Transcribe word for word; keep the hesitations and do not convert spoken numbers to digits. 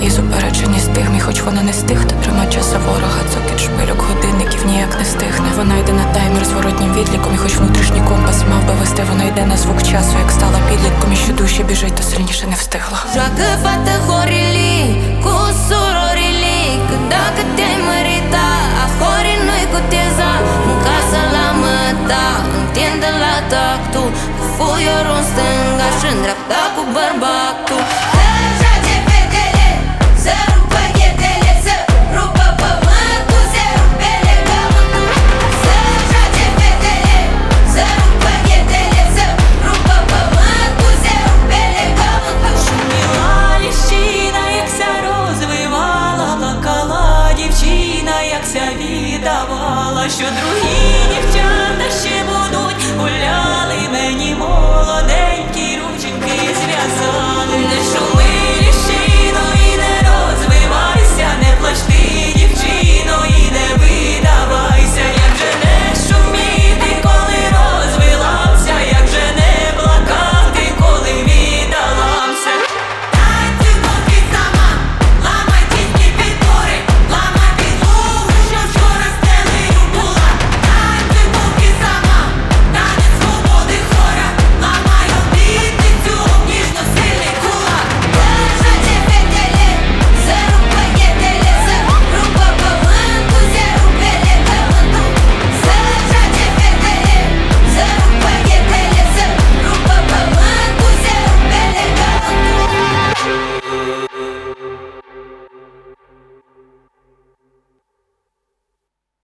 її зупереджені стигмі, хоч вона не з тих, хто трима часа ворога. Цокіт шпильок годинників ніяк не стихне. Вона йде на таймер з воротнім відліком, і хоч внутрішній компас мав би вести, вона йде на звук часу, як стала підлітком. І що душі біжить, то сильніше не встигла. Joacă fată horili cu surorile, că dacă te-ai mărita, ahori nu-i cu teza. În casă la măta, întindă la tactul, cu fuiorul în stânga și în dreapta cu bărbatul.